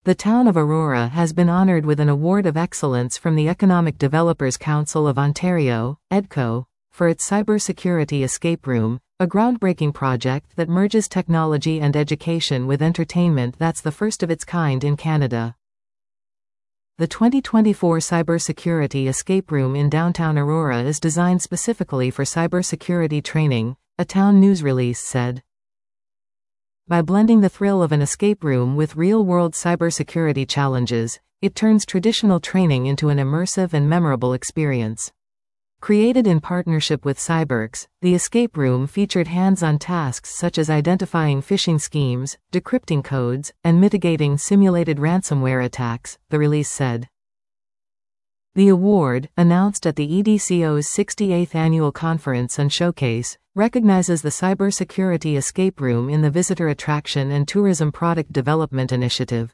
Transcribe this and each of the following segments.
The town of Aurora has been honored with an Award of Excellence from the Economic Developers Council of Ontario, EDCO, for its cybersecurity escape room, a groundbreaking project that merges technology and education with entertainment that's the first of its kind in Canada. The 2024 Cybersecurity Escape Room in downtown Aurora is designed specifically for cybersecurity training, a town news release said. By blending the thrill of an escape room with real-world cybersecurity challenges, it turns traditional training into an immersive and memorable experience. Created in partnership with Cyberx, the escape room featured hands-on tasks such as identifying phishing schemes, decrypting codes, and mitigating simulated ransomware attacks, the release said. The award, announced at the EDCO's 68th Annual Conference and Showcase, recognizes the Cybersecurity Escape Room in the Visitor Attraction and Tourism Product Development Initiative.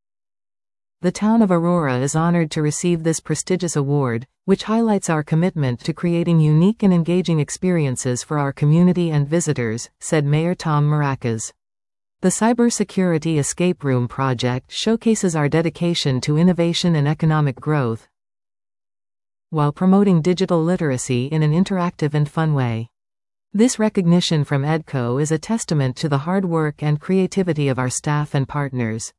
The town of Aurora is honored to receive this prestigious award, which highlights our commitment to creating unique and engaging experiences for our community and visitors, said Mayor Tom Maracas. The Cybersecurity Escape Room project showcases our dedication to innovation and economic growth, while promoting digital literacy in an interactive and fun way. This recognition from EDCO is a testament to the hard work and creativity of our staff and partners.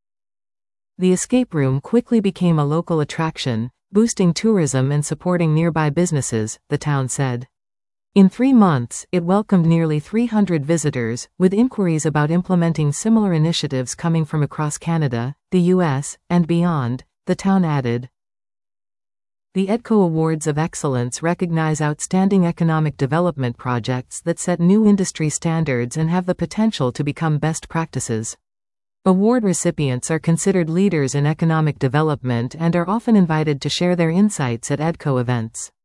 The escape room quickly became a local attraction, boosting tourism and supporting nearby businesses, the town said. In 3 months, it welcomed nearly 300 visitors, with inquiries about implementing similar initiatives coming from across Canada, the U.S., and beyond, the town added. The EDCO Awards of Excellence recognize outstanding economic development projects that set new industry standards and have the potential to become best practices. Award recipients are considered leaders in economic development and are often invited to share their insights at EDCO events.